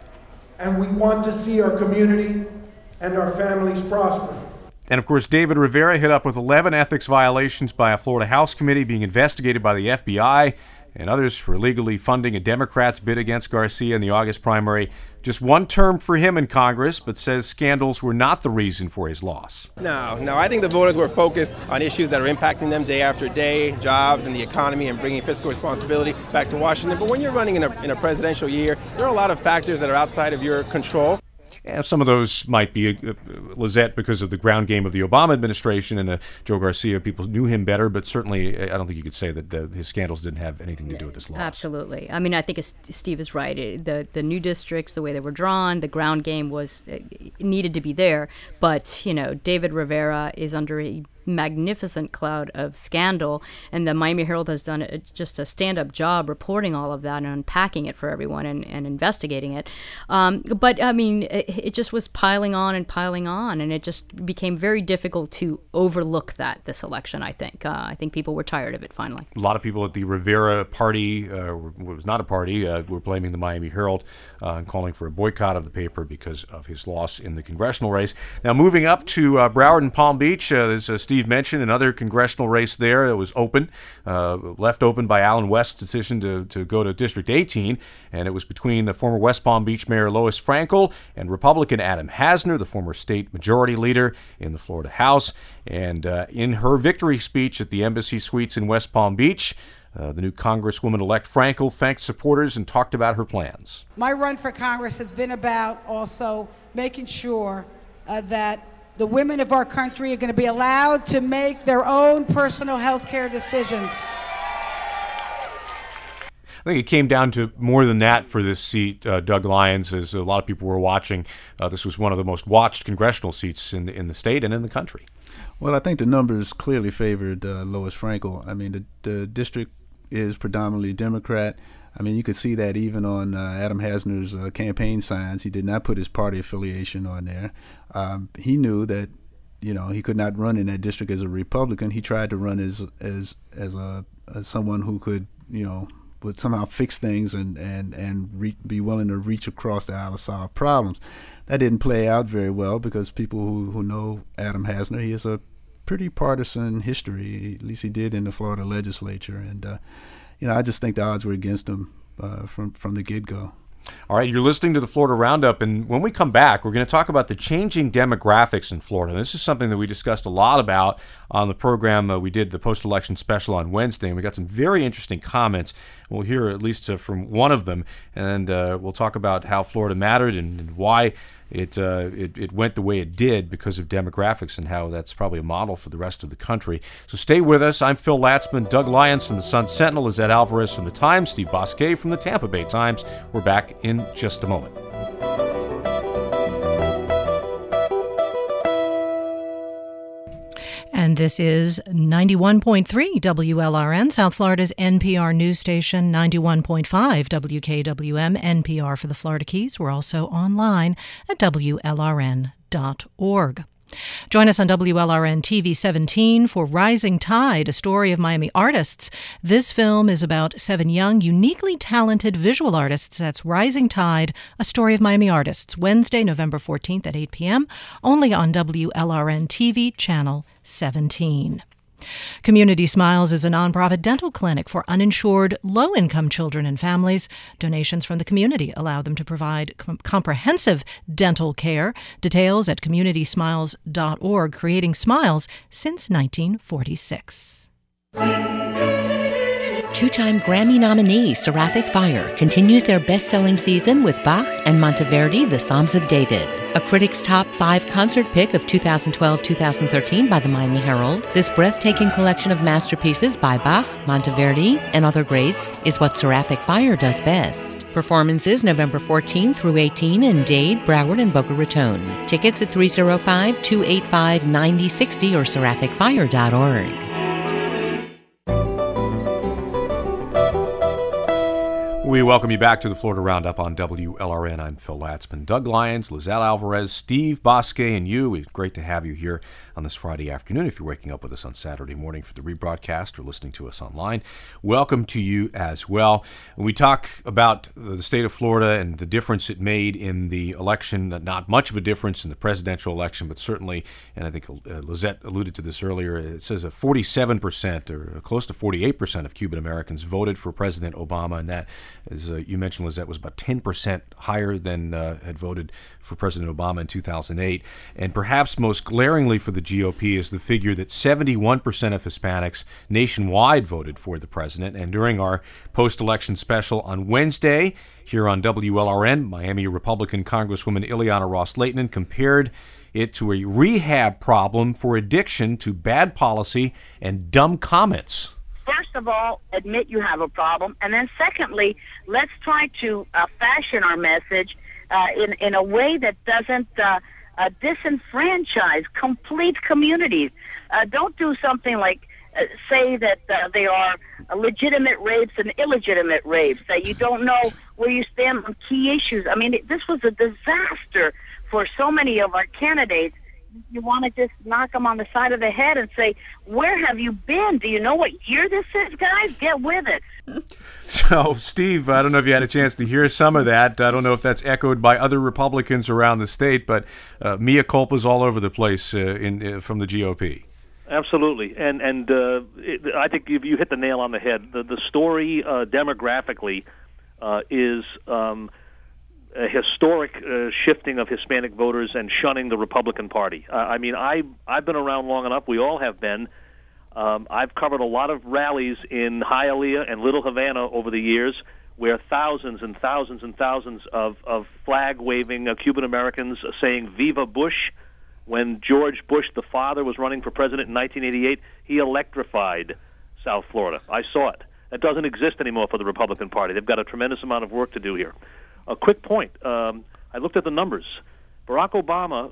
and we want to see our community and our families prosper. And of course, David Rivera hit up with eleven ethics violations by a Florida House committee being investigated by the F B I and others for illegally funding a Democrat's bid against Garcia in the August primary. Just one term for him in Congress, but says scandals were not the reason for his loss. No, no, I think the voters were focused on issues that are impacting them day after day, jobs and the economy and bringing fiscal responsibility back to Washington. But when you're running in a, in a presidential year, there are a lot of factors that are outside of your control. Yeah, some of those might be uh, Lizette because of the ground game of the Obama administration, and uh, Joe Garcia, people knew him better, but certainly I don't think you could say that uh, his scandals didn't have anything to do with this loss. Absolutely. I mean, I think Steve is right. It, the the new districts, the way they were drawn, the ground game was uh, needed to be there. But, you know, David Rivera is under a magnificent cloud of scandal, and the Miami Herald has done a, just a stand-up job reporting all of that and unpacking it for everyone and, and investigating it. Um, but, I mean, it, it just was piling on and piling on, and it just became very difficult to overlook that this election, I think. Uh, I think people were tired of it finally. A lot of people at the Rivera party, uh, it was not a party, uh, were blaming the Miami Herald uh, and calling for a boycott of the paper because of his loss in the congressional race. Now, moving up to uh, Broward and Palm Beach, uh, there's a Steve mentioned another congressional race there that was open, uh, left open by Allen West's decision to, to go to District eighteen, and it was between the former West Palm Beach Mayor Lois Frankel and Republican Adam Hasner, the former state majority leader in the Florida House. And uh, in her victory speech at the Embassy Suites in West Palm Beach, uh, the new Congresswoman-elect Frankel thanked supporters and talked about her plans. My run for Congress has been about also making sure uh, that the women of our country are going to be allowed to make their own personal health care decisions. I think it came down to more than that for this seat, uh, Doug Lyons, as a lot of people were watching. Uh, this was one of the most watched congressional seats in the, in the state and in the country. Well, I think the numbers clearly favored uh, Lois Frankel. I mean, the, the district is predominantly Democrat. I mean, you could see that even on uh, Adam Hasner's uh, campaign signs. He did not put his party affiliation on there. Um, he knew that, you know, he could not run in that district as a Republican. He tried to run as as as a as someone who could, you know, would somehow fix things and and and re- be willing to reach across the aisle to solve problems. That didn't play out very well because people who, who know Adam Hasner, he has a pretty partisan history. At least he did in the Florida legislature, and uh, you know, I just think the odds were against him uh, from from the get-go. All right, you're listening to the Florida Roundup, and when we come back, we're going to talk about the changing demographics in Florida. This is something that we discussed a lot about on the program. Uh, we did the post-election special on Wednesday, and we got some very interesting comments. We'll hear at least uh, from one of them, and uh, we'll talk about how Florida mattered and, and why it, uh, it it went the way it did because of demographics and how that's probably a model for the rest of the country. So stay with us. I'm Phil Latzman, Doug Lyons from the Sun-Sentinel, Lizette Alvarez from the Times, Steve Bosquet from the Tampa Bay Times. We're back in just a moment. And this is ninety-one point three W L R N, South Florida's N P R news station, ninety-one point five W K W M, N P R for the Florida Keys. We're also online at W L R N dot org. Join us on W L R N T V seventeen for Rising Tide, a story of Miami artists. This film is about seven young, uniquely talented visual artists. That's Rising Tide, a story of Miami artists, Wednesday, November fourteenth at eight p.m., only on W L R N T V, Channel seventeen. Community Smiles is a nonprofit dental clinic for uninsured, low-income children and families. Donations from the community allow them to provide com- comprehensive dental care. Details at community smiles dot org, creating smiles since nineteen forty-six. Two-time Grammy nominee Seraphic Fire continues their best-selling season with Bach and Monteverdi, The Psalms of David. A critic's top five concert pick of two thousand twelve to two thousand thirteen by the Miami Herald, this breathtaking collection of masterpieces by Bach, Monteverdi, and other greats is what Seraphic Fire does best. Performances November fourteenth through eighteenth in Dade, Broward, and Boca Raton. Tickets at three oh five, two eight five, nine oh six oh or seraphic fire dot org. We welcome you back to the Florida Roundup on W L R N. I'm Phil Latzman. Doug Lyons, Lizette Alvarez, Steve Bosque, and you. It's great to have you here on this Friday afternoon. If you're waking up with us on Saturday morning for the rebroadcast or listening to us online, welcome to you as well. When we talk about the state of Florida and the difference it made in the election, not much of a difference in the presidential election, but certainly, and I think uh, Lizette alluded to this earlier, it says a forty-seven percent or close to forty-eight percent of Cuban Americans voted for President Obama, and that, as uh, you mentioned, Lizette, was about ten percent higher than uh, had voted for President Obama in two thousand eight. And perhaps most glaringly for the G O P is the figure that seventy-one percent of Hispanics nationwide voted for the president. And during our post-election special on Wednesday here on W L R N, Miami Republican Congresswoman Ileana Ros-Lehtinen compared it to a rehab problem for addiction to bad policy and dumb comments. First of all, admit you have a problem. And then secondly, let's try to uh, fashion our message uh, in, in a way that doesn't uh, uh, disenfranchise complete communities. Uh, don't do something like uh, say that uh, they are legitimate rapes and illegitimate rapes, that you don't know where you stand on key issues. I mean, it, this was a disaster for so many of our candidates. You want to just knock them on the side of the head and say, where have you been? Do you know what year this is, guys? Get with it. So, Steve, I don't know if you had a chance to hear some of that. I don't know if that's echoed by other Republicans around the state, but uh, mea culpas all over the place uh, in uh, from the G O P. Absolutely, and and uh, it, I think you, you hit the nail on the head. The, the story uh, demographically uh, is um, a historic uh, shifting of Hispanic voters and shunning the Republican Party. Uh, I mean, I, I've been around long enough. We all have been. Um, I've covered a lot of rallies in Hialeah and Little Havana over the years where thousands and thousands and thousands of, of flag-waving uh, Cuban Americans saying Viva Bush. When George Bush, the father, was running for president in nineteen eighty-eight, he electrified South Florida. I saw it. That doesn't exist anymore for the Republican Party. They've got a tremendous amount of work to do here. A quick point. Um, I looked at the numbers. Barack Obama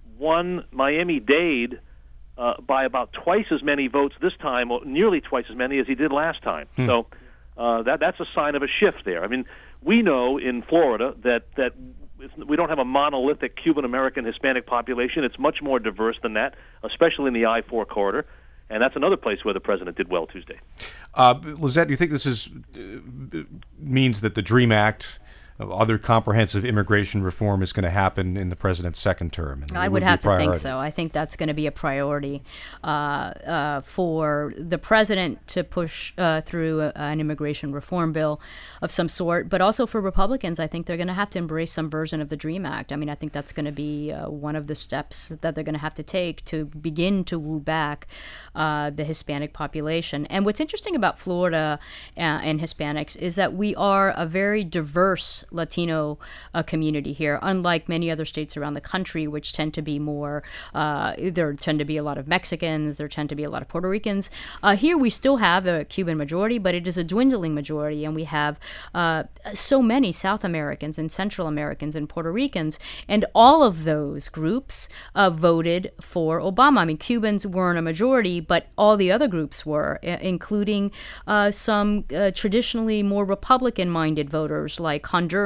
won Miami-Dade uh, by about twice as many votes this time, or nearly twice as many as he did last time. Hmm. So uh, that that's a sign of a shift there. I mean, we know in Florida that that we don't have a monolithic Cuban-American Hispanic population. It's much more diverse than that, especially in the I four corridor. And that's another place where the president did well Tuesday. Uh, Lizette, do you think this is uh, means that the DREAM Act, other comprehensive immigration reform, is going to happen in the president's second term? And I would have to think so. I think that's going to be a priority uh, uh, for the president to push uh, through a, an immigration reform bill of some sort, but also for Republicans. I think they're going to have to embrace some version of the DREAM Act. I mean, I think that's going to be uh, one of the steps that they're going to have to take to begin to woo back uh, the Hispanic population. And what's interesting about Florida uh, and Hispanics is that we are a very diverse Latino uh, community here, unlike many other states around the country, which tend to be more, uh, there tend to be a lot of Mexicans, there tend to be a lot of Puerto Ricans. Uh, here we still have a Cuban majority, but it is a dwindling majority, and we have uh, so many South Americans and Central Americans and Puerto Ricans, and all of those groups uh, voted for Obama. I mean, Cubans weren't a majority, but all the other groups were, including uh, some uh, traditionally more Republican-minded voters like Honduras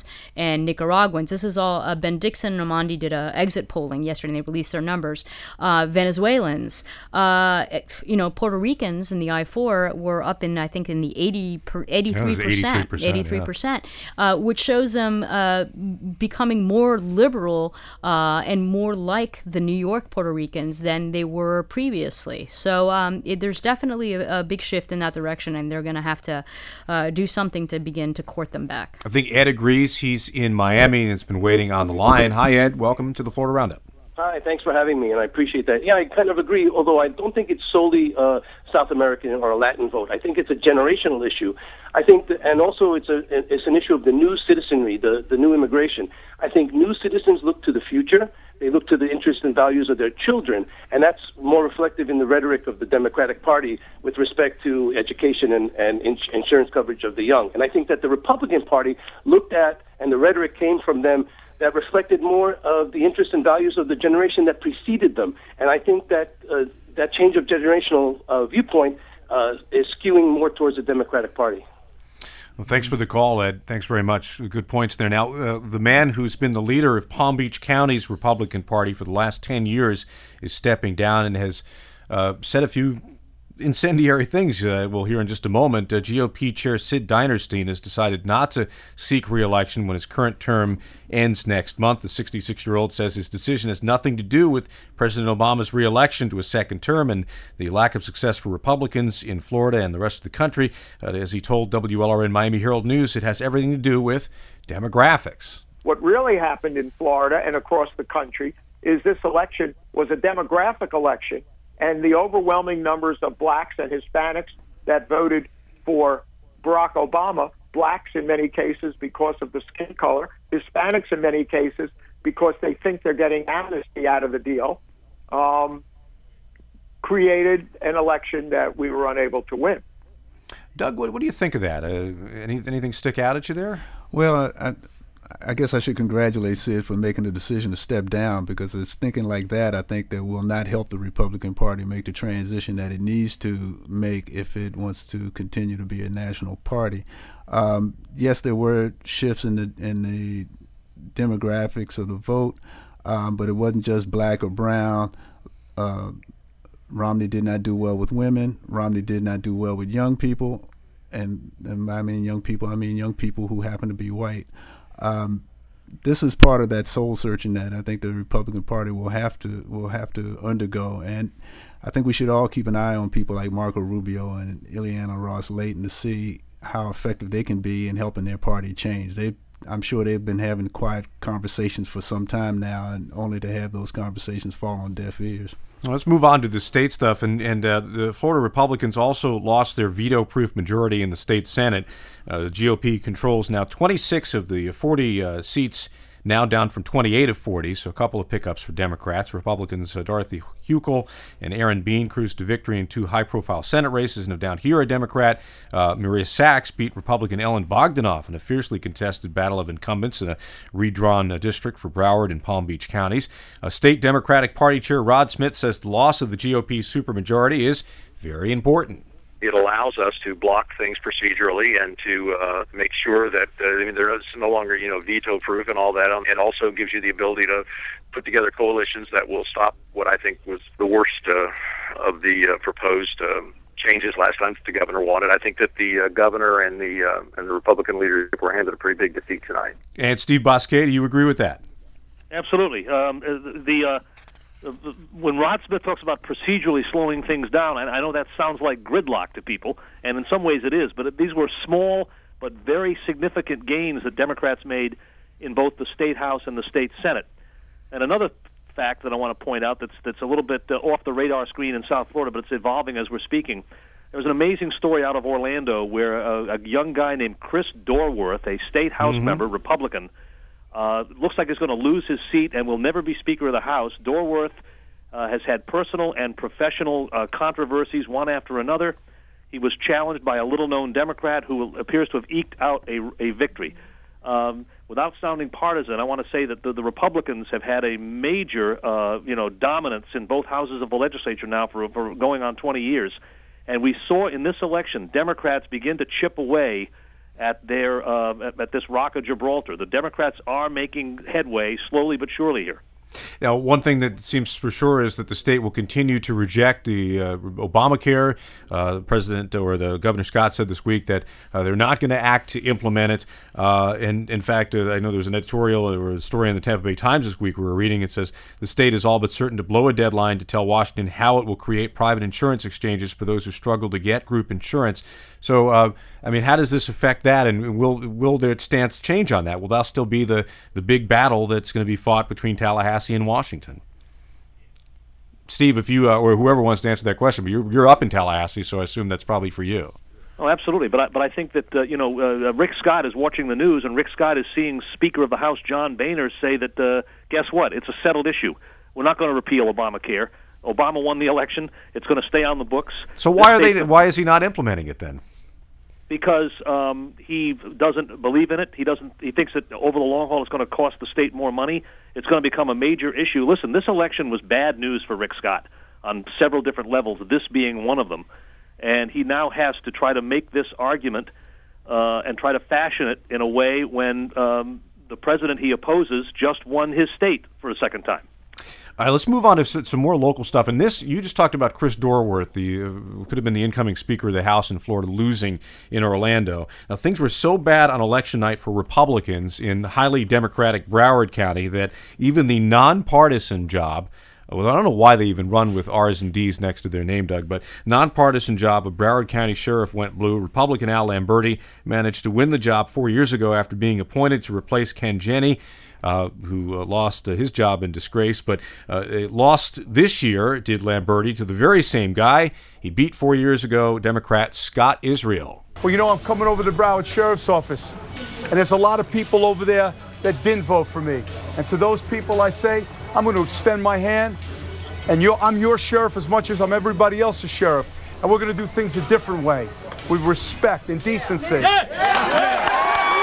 and Nicaraguans. This is all, uh, Ben Dixon and Amandi did a exit polling yesterday, and they released their numbers. Uh, Venezuelans, uh, you know, Puerto Ricans in the I four were up in, I think, in the eighty per, eighty-three percent, eighty-three percent, yeah. uh, which shows them uh, becoming more liberal uh, and more like the New York Puerto Ricans than they were previously. So um, it, there's definitely a, a big shift in that direction, and they're going to have to uh, do something to begin to court them back. I think Ed agrees. He's in Miami and has been waiting on the line. Hi, Ed. Welcome to the Florida Roundup. Hi, thanks for having me, and I appreciate that. Yeah, I kind of agree, although I don't think it's solely uh, South American or a Latin vote. I think it's a generational issue. I think, that, and also it's a it's an issue of the new citizenry, the, the new immigration. I think new citizens look to the future. They look to the interests and values of their children, and that's more reflective in the rhetoric of the Democratic Party with respect to education and, and ins- insurance coverage of the young. And I think that the Republican Party looked at, and the rhetoric came from them, that reflected more of the interests and values of the generation that preceded them. And I think that uh, that change of generational uh, viewpoint uh, is skewing more towards the Democratic Party. Well, thanks for the call, Ed. Thanks very much. Good points there. Now, uh, the man who's been the leader of Palm Beach County's Republican Party for the last ten years is stepping down and has uh, said a few incendiary things. Uh, we'll hear in just a moment. Uh, G O P Chair Sid Dinerstein has decided not to seek re-election when his current term ends next month. The sixty-six-year-old says his decision has nothing to do with President Obama's re-election to a second term and the lack of success for Republicans in Florida and the rest of the country. Uh, as he told W L R N Miami Herald News, it has everything to do with demographics. What really happened in Florida and across the country is this election was a demographic election. And the overwhelming numbers of blacks and Hispanics that voted for Barack Obama, blacks in many cases because of the skin color, Hispanics in many cases because they think they're getting amnesty out of the deal, um, created an election that we were unable to win. Doug, what, what do you think of that? Uh, any, anything stick out at you there? Well, I, I guess I should congratulate Sid for making the decision to step down, because it's thinking like that, I think, that will not help the Republican Party make the transition that it needs to make if it wants to continue to be a national party. Um, yes, there were shifts in the in the demographics of the vote, um, but it wasn't just black or brown. Uh, Romney did not do well with women. Romney did not do well with young people. And, and I mean young people, I mean young people who happen to be white. Um, this is part of that soul searching that I think the Republican Party will have to will have to undergo, and I think we should all keep an eye on people like Marco Rubio and Ileana Ros-Lehtinen to see how effective they can be in helping their party change. They, I'm sure they've been having quiet conversations for some time now, and only to have those conversations fall on deaf ears. Well, let's move on to the state stuff. And, and uh, the Florida Republicans also lost their veto-proof majority in the state Senate. Uh, the G O P controls now twenty-six of the forty uh, seats, now down from twenty-eight of forty, so a couple of pickups for Democrats. Republicans uh, Dorothy Huckel and Aaron Bean cruised to victory in two high-profile Senate races. Now down here, a Democrat, uh, Maria Sachs, beat Republican Ellen Bogdanoff in a fiercely contested battle of incumbents in a redrawn uh, district for Broward and Palm Beach counties. Uh, State Democratic Party Chair Rod Smith says the loss of the G O P supermajority is very important. It allows us to block things procedurally and to uh, make sure that uh, I mean, there is no longer, you know, veto-proof and all that. Um, it also gives you the ability to put together coalitions that will stop what I think was the worst uh, of the uh, proposed um, changes last time that the governor wanted. I think that the uh, governor and the uh, and the Republican leadership were handed a pretty big defeat tonight. And Steve Bosquet, do you agree with that? Absolutely. Um, the uh, when Rod Smith talks about procedurally slowing things down, I know that sounds like gridlock to people, and in some ways it is, but these were small but very significant gains that Democrats made in both the State House and the State Senate. And another fact that I want to point out that's, that's a little bit uh, off the radar screen in South Florida, but it's evolving as we're speaking. There was an amazing story out of Orlando where a, a young guy named Chris Dorworth, a State House mm-hmm. member, Republican, Uh, looks like he's going to lose his seat and will never be Speaker of the House. Dorworth uh, has had personal and professional uh, controversies one after another. He was challenged by a little-known Democrat who appears to have eked out a, a victory. Um, without sounding partisan, I want to say that the, the Republicans have had a major, uh, you know, dominance in both houses of the legislature now for, for going on twenty years. And we saw in this election Democrats begin to chip away at their uh, at, at this Rock of Gibraltar. The Democrats are making headway slowly but surely here. Now, one thing that seems for sure is that the state will continue to reject the uh, Obamacare. Uh, the president or the Governor Scott said this week that uh, they're not going to act to implement it. Uh, and in fact, uh, I know there's an editorial or a story in the Tampa Bay Times this week we were reading. It says the state is all but certain to blow a deadline to tell Washington how it will create private insurance exchanges for those who struggle to get group insurance. So, uh, I mean, how does this affect that, and will will their stance change on that? Will that still be the, the big battle that's going to be fought between Tallahassee and Washington? Steve, if you uh, or whoever wants to answer that question, but you're you're up in Tallahassee, so I assume that's probably for you. Oh, absolutely. But I, but I think that uh, you know uh, Rick Scott is watching the news, and Rick Scott is seeing Speaker of the House John Boehner say that uh, guess what? It's a settled issue. We're not going to repeal Obamacare. Obama won the election. It's going to stay on the books. So why are they? Why is he not implementing it then? Because um, he doesn't believe in it. He doesn't. He thinks that over the long haul, it's going to cost the state more money. It's going to become a major issue. Listen, this election was bad news for Rick Scott on several different levels. This being one of them, and he now has to try to make this argument uh, and try to fashion it in a way when um, the president he opposes just won his state for a second time. All right, let's move on to some more local stuff. And this, you just talked about Chris Dorworth, the uh, could have been the incoming Speaker of the House in Florida, losing in Orlando. Now, things were so bad on election night for Republicans in highly Democratic Broward County that even the nonpartisan job, well, I don't know why they even run with R's and D's next to their name, Doug, but nonpartisan job of Broward County Sheriff went blue. Republican Al Lamberti managed to win the job four years ago after being appointed to replace Ken Jenney, Uh, who uh, lost uh, his job in disgrace, but uh, lost this year, did Lamberti, to the very same guy he beat four years ago, Democrat Scott Israel. Well, you know, I'm coming over to the Broward Sheriff's Office, and there's a lot of people over there that didn't vote for me. And to those people, I say, I'm going to extend my hand, and you're, I'm your sheriff as much as I'm everybody else's sheriff. And we're going to do things a different way, with respect and decency. Yeah. Yeah.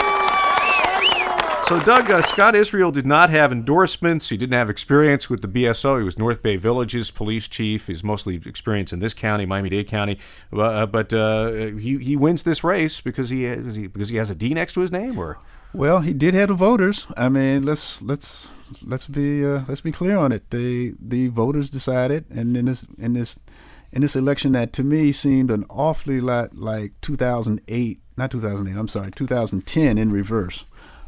So, Doug, uh, Scott Israel did not have endorsements. He didn't have experience with the B S O. He was North Bay Village's police chief. He's mostly experienced in this county, Miami-Dade County. Uh, but uh, he he wins this race because he, has, he because he has a D next to his name, or well, he did have the voters. I mean, let's let's let's be uh, let's be clear on it. The the voters decided, and in this in this in this election that to me seemed an awfully lot like two thousand eight, not two thousand eight. I'm sorry, two thousand ten in reverse.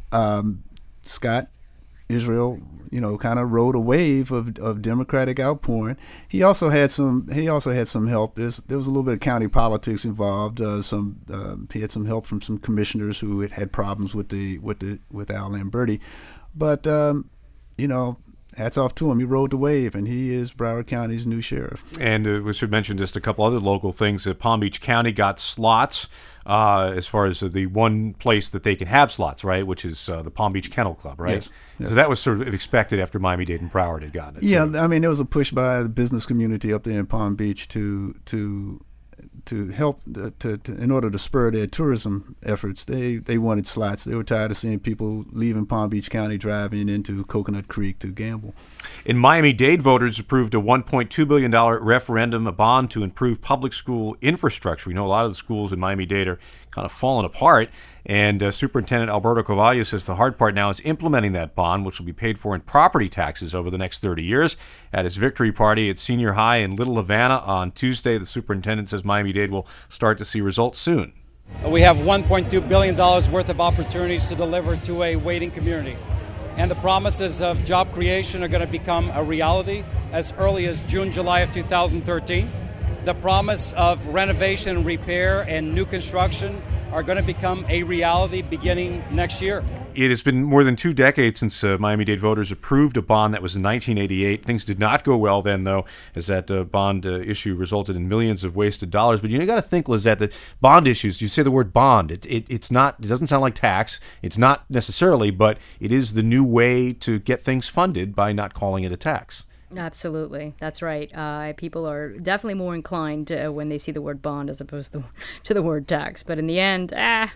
Um, Scott Israel, you know, kind of rode a wave of, of Democratic outpouring. He also had some. He also had some help. There's, there was a little bit of county politics involved. Uh, some uh, he had some help from some commissioners who had had problems with the with the with Al Lamberti. But um, you know, hats off to him. He rode the wave, and he is Broward County's new sheriff. And uh, we should mention just a couple other local things. Uh, Palm Beach County got slots. Uh, as far as uh, the one place that they can have slots, right, which is uh, the Palm Beach Kennel Club, right? Yes, yes. So that was sort of expected after Miami-Dade and Broward had gotten it. Yeah, so. I mean, there was a push by the business community up there in Palm Beach to to to help uh, to, to in order to spur their tourism efforts. They they wanted slots. They were tired of seeing people leaving Palm Beach County driving into Coconut Creek to gamble. In Miami-Dade, voters approved a one point two billion dollars referendum, a bond to improve public school infrastructure. We know a lot of the schools in Miami-Dade are kind of falling apart, and uh, Superintendent Alberto Cavallo says the hard part now is implementing that bond, which will be paid for in property taxes over the next thirty years. At his victory party at Senior High in Little Havana on Tuesday, the superintendent says Miami-Dade will start to see results soon. We have one point two billion dollars worth of opportunities to deliver to a waiting community. And the promises of job creation are going to become a reality as early as June, July of two thousand thirteen. The promise of renovation and repair and new construction are going to become a reality beginning next year. It has been more than two decades since uh, Miami-Dade voters approved a bond that was in nineteen eighty-eight. Things did not go well then, though, as that uh, bond uh, issue resulted in millions of wasted dollars. But you, know, you got to think, Lizette, that bond issues, you say the word bond, it, it, it's not, it doesn't sound like tax. It's not necessarily, but it is the new way to get things funded by not calling it a tax. Absolutely. That's right. Uh, people are definitely more inclined uh, when they see the word bond as opposed to, to the word tax. But in the end, ah...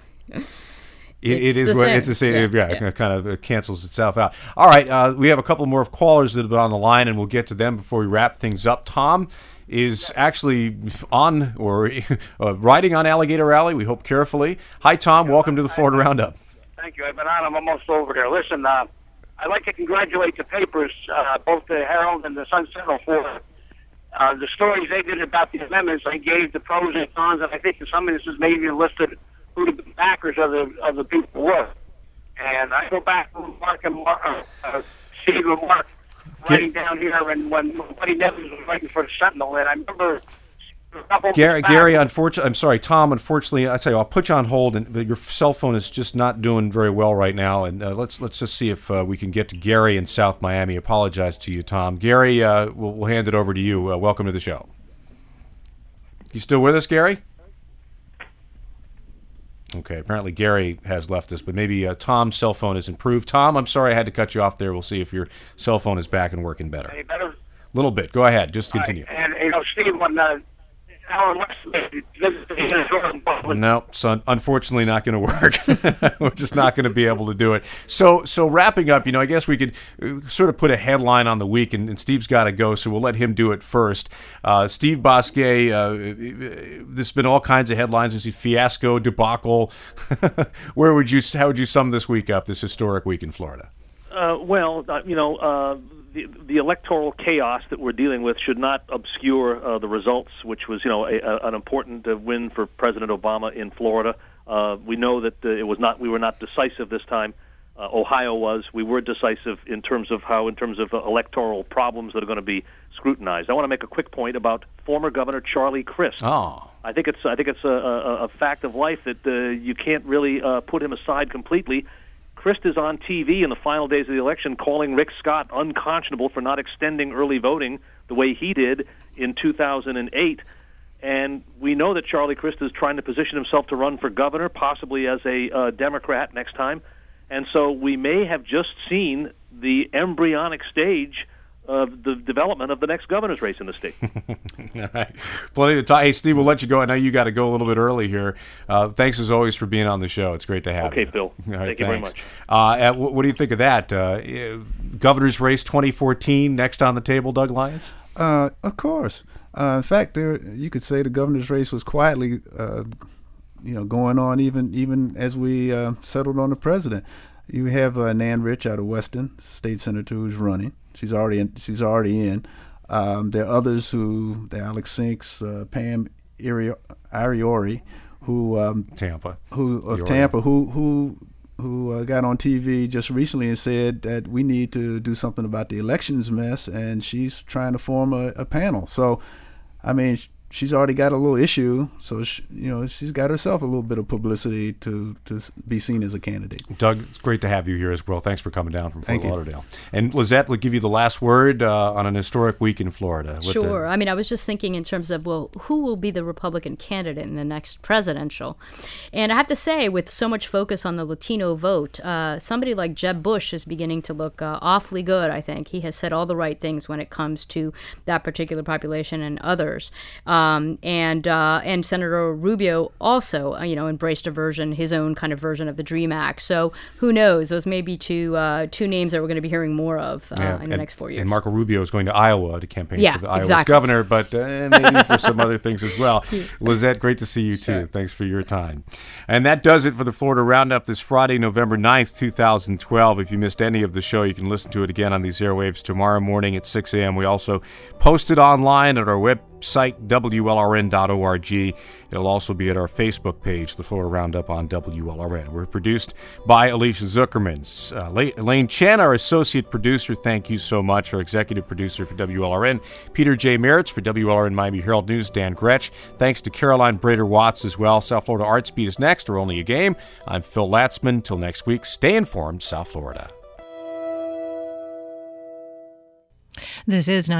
It, it is what it's the same. Yeah, yeah, yeah. It kind of it cancels itself out. All right, uh, we have a couple more of callers that have been on the line, and we'll get to them before we wrap things up. Tom is actually on or uh, riding on Alligator Alley. We hope carefully. Hi, Tom. Welcome to the Florida Roundup. Thank you. I've been on. I'm almost over there. Listen, uh, I'd like to congratulate the papers, uh, both the Herald and the Sun Sentinel, for uh, the stories they did about the amendments. They gave the pros and cons, and I think in some instances maybe listed who the backers of the of the people were. And I go back to Mark and Mark, uh, uh, Steve and Mark writing down here, and when Buddy Nevins was writing for the Sentinel, and I remember a couple Gary, back, Gary, unfortunately, I'm sorry, Tom, unfortunately, I tell you, I'll put you on hold, and your cell phone is just not doing very well right now, and uh, let's let's just see if uh, we can get to Gary in South Miami. Apologize to you, Tom. Gary, uh, we'll, we'll hand it over to you. Uh, welcome to the show. You still with us, Gary? Okay, apparently Gary has left us, but maybe uh, Tom's cell phone has improved. Tom, I'm sorry I had to cut you off there. We'll see if your cell phone is back and working better. Any better? A little bit. Go ahead. Just continue. Right. And, you know, Steve, when uh, Alan West visited. No, so unfortunately not going to work. We're just not going to be able to do it. So, so wrapping up, you know, I guess we could sort of put a headline on the week, and, and Steve's got to go, so we'll let him do it first. Uh, Steve Bousquet, uh, there's been all kinds of headlines. There's a fiasco, debacle. Where would you, how would you sum this week up, this historic week in Florida? Uh, well, uh, you know, uh, the, the electoral chaos that we're dealing with should not obscure uh, the results, which was, you know, a, a, an important uh, win for President Obama in Florida. Uh, we know that uh, it was not, we were not decisive this time. Uh, Ohio was. We were decisive in terms of how, in terms of uh, electoral problems that are going to be scrutinized. I want to make a quick point about former Governor Charlie Crist. Oh. I think it's, I think it's a, a, a fact of life that uh, you can't really uh, put him aside completely. Crist is on T V in the final days of the election calling Rick Scott unconscionable for not extending early voting the way he did in two thousand eight. And we know that Charlie Crist is trying to position himself to run for governor, possibly as a uh, Democrat next time. And so we may have just seen the embryonic stage of the development of the next governor's race in the state. All right. Plenty of time. Hey, Steve, we'll let you go. I know you got to go a little bit early here. Uh, thanks, as always, for being on the show. It's great to have okay, you. Okay, Bill. All right, Thank you thanks. very much. Uh, at, what, what do you think of that? Uh, governor's race twenty fourteen, next on the table, Doug Lyons? Uh, of course. Uh, in fact, there you could say the governor's race was quietly uh, you know, going on even even as we uh, settled on the president. You have uh, Nan Rich out of Weston, state senator, who's running. She's already in, she's already in. Um, there are others who, the Alex Sinks, uh, Pam Ariori, who um, Tampa, who of Iori. Tampa, who who who uh, got on T V just recently and said that we need to do something about the elections mess, and she's trying to form a, a panel. So, I mean, she's already got a little issue, so she, you know, she's got herself a little bit of publicity to to be seen as a candidate. Doug, it's great to have you here as well. Thanks for coming down from Fort Thank you. Lauderdale. And Lizette will give you the last word uh, on an historic week in Florida. What Sure. the- I mean, I was just thinking in terms of, well, who will be the Republican candidate in the next presidential? And I have to say, with so much focus on the Latino vote, uh, somebody like Jeb Bush is beginning to look uh, awfully good, I think. He has said all the right things when it comes to that particular population and others. Um, and uh, and Senator Rubio also, uh, you know, embraced a version, his own kind of version of the DREAM Act. So who knows? Those may be two uh, two names that we're going to be hearing more of uh, Yeah, in and, the next four years. And Marco Rubio is going to Iowa to campaign Yeah, for the Iowa's exactly. governor, but uh, maybe for some other things as well. Yeah. Lizette, great to see you too. Sure. Thanks for your time. And that does it for the Florida Roundup this Friday, November ninth, twenty twelve. If you missed any of the show, you can listen to it again on these airwaves tomorrow morning at six a.m. We also post it online at our website, W L R N dot org. It'll also be at our Facebook page, the Florida Roundup on W L R N. We're produced by Alicia Zuckerman. Uh, Elaine Chen, our associate producer, thank you so much. Our executive producer for W L R N, Peter J. Meritz for W L R N Miami Herald News, Dan Gretsch. Thanks to Caroline Brader-Watts as well. South Florida Arts Beat is next, or Only a Game. I'm Phil Latzman. Till next week, stay informed, South Florida. This is